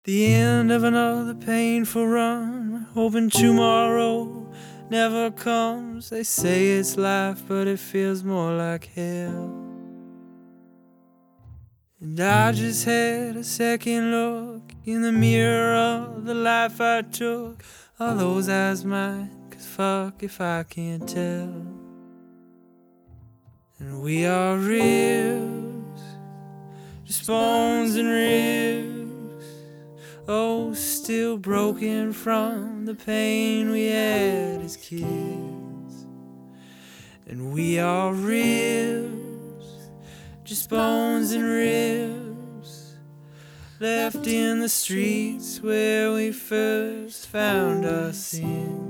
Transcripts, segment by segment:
The end of another painful run, hoping tomorrow never comes. They say it's life, but it feels more like hell. And I just had a second look in the mirror of the life I took. Are those eyes mine? 'Cause fuck if I can't tell. And we are ribs, just bones and ribs. Oh, still broken from the pain we had as kids. And we are ribs, just bones and ribs, left in the streets where we first found our sins.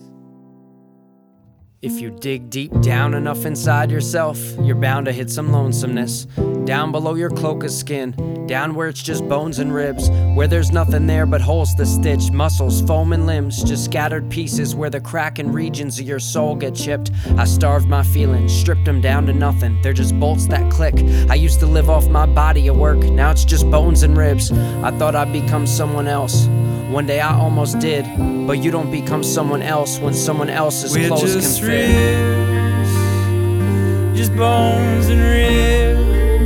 If you dig deep down enough inside yourself, you're bound to hit some lonesomeness. Down below your cloak of skin, down where it's just bones and ribs, where there's nothing there but holes to stitch, muscles, foam and limbs, just scattered pieces where the cracking regions of your soul get chipped. I starved my feelings, stripped them down to nothing, they're just bolts that click. I used to live off my body at work, now it's just bones and ribs. I thought I'd become someone else, one day I almost did, but you don't become someone else when someone else's clothes can fit. Ribs, just bones and ribs.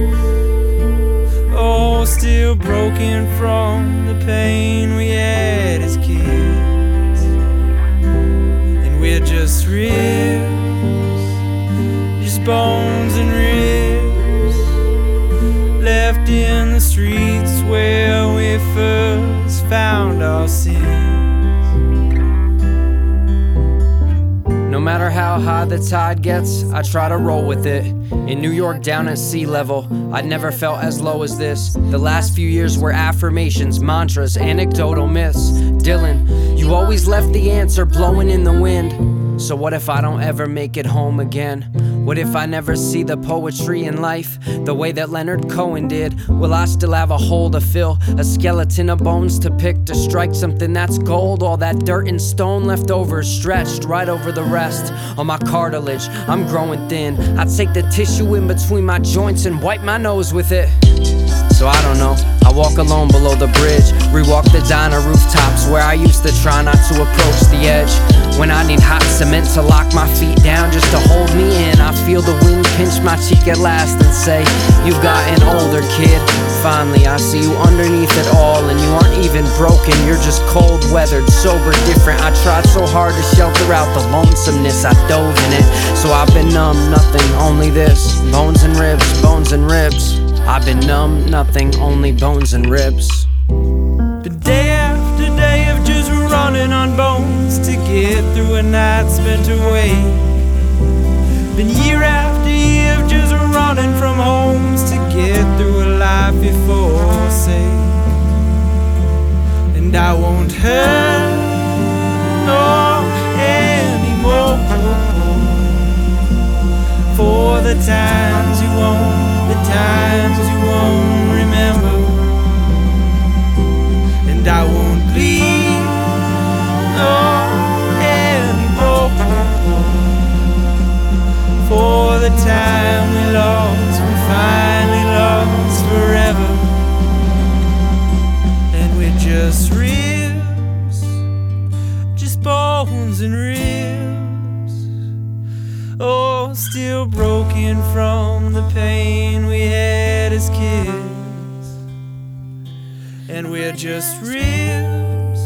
Oh, still broken from the pain we had as kids. And we're just ribs, just bones and ribs, left in the streets where we first found our sins. No matter how high the tide gets, I try to roll with it. In New York down at sea level, I'd never felt as low as this. The last few years were affirmations, mantras, anecdotal myths. Dylan, you always left the answer blowing in the wind. So what if I don't ever make it home again? What if I never see the poetry in life the way that Leonard Cohen did? Will I still have a hole to fill, a skeleton of bones to pick, to strike something that's gold? All that dirt and stone left over, stretched right over the rest. On my cartilage, I'm growing thin. I take the tissue in between my joints and wipe my nose with it. So I don't know, I walk alone below the bridge, rewalk the diner rooftops where I used to try not to approach the edge. When I need hot cement to lock my feet down just to hold me in, I feel the wind pinch my cheek at last and say, you've gotten older, kid. Finally, I see you underneath it all, and you aren't even broken, you're just cold weathered, sober, different. I tried so hard to shelter out the lonesomeness, I dove in it. So I've been numb, nothing, only this, bones and ribs, bones and ribs. I've been numb, nothing, only bones and ribs. Been day after day of just running on bones to get through a night spent away. Been year after year of just running from homes to get through a life before sake. And I won't hurt no anymore for the times you won't, the times you won't remember. And I won't bleed no anymore for the time we lost, we finally lost forever. And we're just ribs, just bones and ribs. Oh, still broken from the pain we had as kids. And we're just ribs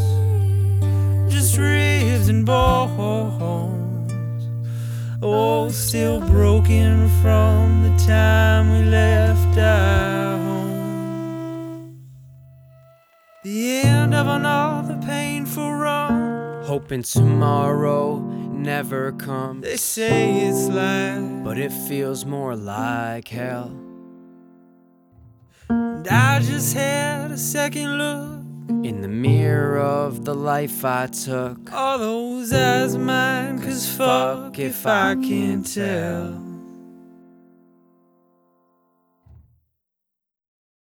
and bones. Oh, still broken from the time we left our home. The end of another painful run, Hoping tomorrow never comes. they say it's life, But it feels more like hell. and I just had a second look In the mirror of the life I took. Are those eyes mine? 'Cause fuck if I can't tell.